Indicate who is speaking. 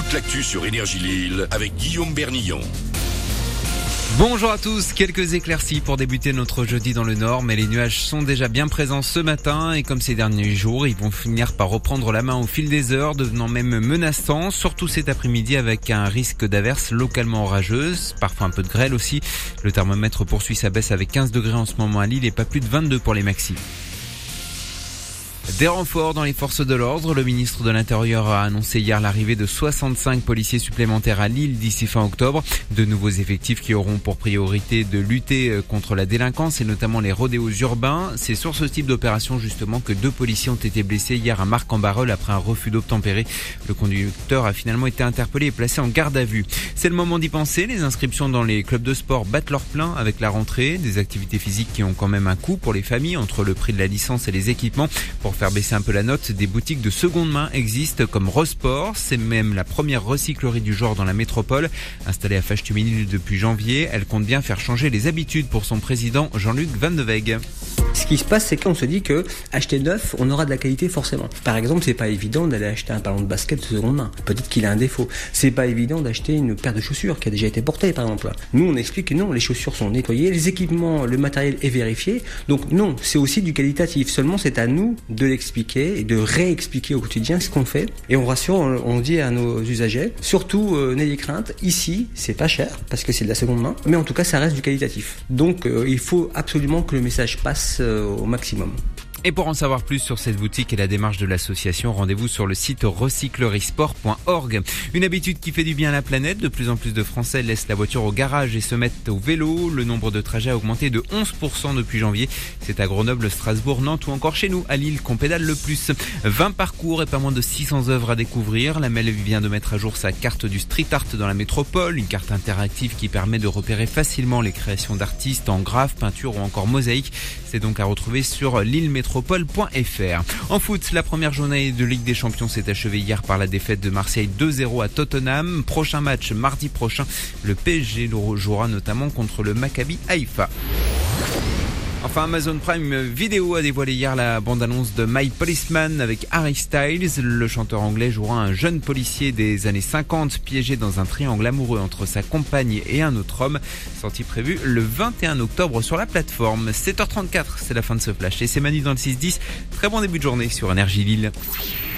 Speaker 1: toute l'actu sur Énergie Lille avec Guillaume Bernillon.
Speaker 2: Bonjour à tous, quelques éclaircies pour débuter notre jeudi dans le Nord, mais les nuages sont déjà bien présents ce matin et comme ces derniers jours, ils vont finir par reprendre la main au fil des heures, devenant même menaçants, surtout cet après-midi avec un risque d'averses localement orageuses, parfois un peu de grêle aussi. Le thermomètre poursuit sa baisse avec 15 degrés en ce moment à Lille et pas plus de 22 pour les maxis. Des renforts dans les forces de l'ordre. Le ministre de l'Intérieur a annoncé hier l'arrivée de 65 policiers supplémentaires à Lille d'ici fin octobre. De nouveaux effectifs qui auront pour priorité de lutter contre la délinquance et notamment les rodéos urbains. C'est sur ce type d'opération justement que 2 policiers ont été blessés hier à Marc-en-Barœul après un refus d'obtempérer. Le conducteur a finalement été interpellé et placé en garde à vue. C'est le moment d'y penser. Les inscriptions dans les clubs de sport battent leur plein avec la rentrée. Des activités physiques qui ont quand même un coût pour les familles entre le prix de la licence et les équipements. Pour faire baisser un peu la note, des boutiques de seconde main existent comme Rosport. C'est même la première recyclerie du genre dans la métropole. Installée à Fâche-Tumilly depuis janvier, elle compte bien faire changer les habitudes pour son président Jean-Luc Van de Weg.
Speaker 3: Ce qui se passe, c'est qu'on se dit que acheter neuf, on aura de la qualité forcément. Par exemple, c'est pas évident d'aller acheter un ballon de basket de seconde main. Peut-être qu'il a un défaut. C'est pas évident d'acheter une paire de chaussures qui a déjà été portée, par exemple. Nous, on explique que non, les chaussures sont nettoyées, les équipements, le matériel est vérifié. Donc non, c'est aussi du qualitatif. Seulement, c'est à nous de l'expliquer et de réexpliquer au quotidien ce qu'on fait. Et on rassure, on dit à nos usagers, surtout n'ayez crainte. Ici, c'est pas cher parce que c'est de la seconde main, mais en tout cas, ça reste du qualitatif. Donc, il faut absolument que le message passe au maximum.
Speaker 2: Et pour en savoir plus sur cette boutique et la démarche de l'association, rendez-vous sur le site recyclerisport.org. Une habitude qui fait du bien à la planète. De plus en plus de Français laissent la voiture au garage et se mettent au vélo. Le nombre de trajets a augmenté de 11% depuis janvier. C'est à Grenoble, Strasbourg, Nantes ou encore chez nous, à Lille, qu'on pédale le plus. 20 parcours et pas moins de 600 œuvres à découvrir. La MEL vient de mettre à jour sa carte du street art dans la métropole. Une carte interactive qui permet de repérer facilement les créations d'artistes en graphe, peinture ou encore mosaïque. C'est donc à retrouver sur lillemétropole.fr. En foot, la première journée de Ligue des Champions s'est achevée hier par la défaite de Marseille 2-0 à Tottenham. Prochain match mardi prochain, le PSG jouera notamment contre le Maccabi Haïfa. Enfin, Amazon Prime Video a dévoilé hier la bande-annonce de My Policeman avec Harry Styles. Le chanteur anglais jouera un jeune policier des années 50 piégé dans un triangle amoureux entre sa compagne et un autre homme. Sortie prévue le 21 octobre sur la plateforme. 7h34, c'est la fin de ce flash. Et c'est Manu dans le 6-10. Très bon début de journée sur Énergie Lille.